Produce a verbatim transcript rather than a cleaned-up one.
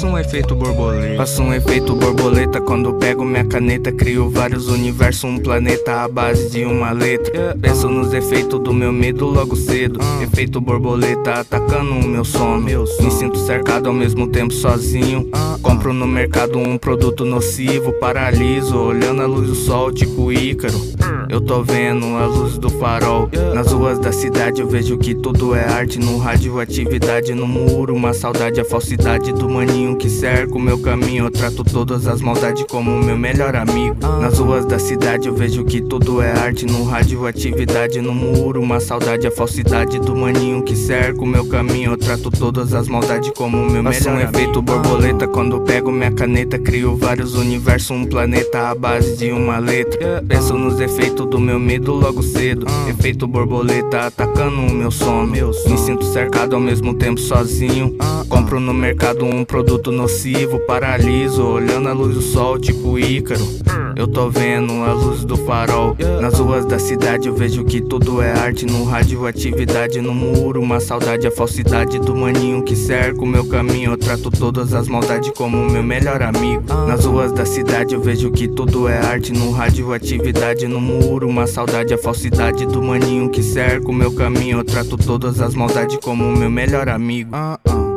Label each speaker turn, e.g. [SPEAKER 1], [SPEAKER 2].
[SPEAKER 1] Faço um efeito borboleta.
[SPEAKER 2] Faço um efeito borboleta quando pego minha caneta. Crio vários universos, um planeta à base de uma letra. Penso nos efeitos do meu medo logo cedo. Efeito borboleta atacando o meu sono. Me sinto cercado ao mesmo tempo sozinho. Compro no mercado um produto nocivo. Paraliso, olhando a luz do sol tipo Ícaro. Eu tô vendo a luz do farol. Nas ruas da cidade eu vejo que tudo é arte. No radioatividade, no muro, uma saudade, a falsidade do maninho que cerca o meu caminho. Eu trato todas as maldades como meu melhor amigo. Nas ruas da cidade eu vejo que tudo é arte. No radioatividade, no muro, uma saudade, a falsidade do maninho que cerca o meu caminho. Eu trato todas as maldades como meu melhor amigo. Faço um efeito borboleta quando pego minha caneta. Crio vários universos, um planeta à base de uma letra. Penso nos efeitos do meu medo logo cedo. Efeito borboleta atacando o meu sono. Me sinto cercado ao mesmo tempo sozinho. Compro no mercado um produto nocivo. Paraliso, olhando a luz do sol tipo Ícaro. Eu tô vendo a luz do farol. Nas ruas da cidade eu vejo que tudo é arte. No radioatividade, no muro, uma saudade, a falsidade do maninho que cerca o meu caminho. Eu trato todas as maldades como meu melhor amigo. Nas ruas da cidade eu vejo que tudo é arte. No radioatividade, no muro, uma saudade, a falsidade do maninho que cerca o meu caminho. Eu trato todas as maldades como meu melhor amigo.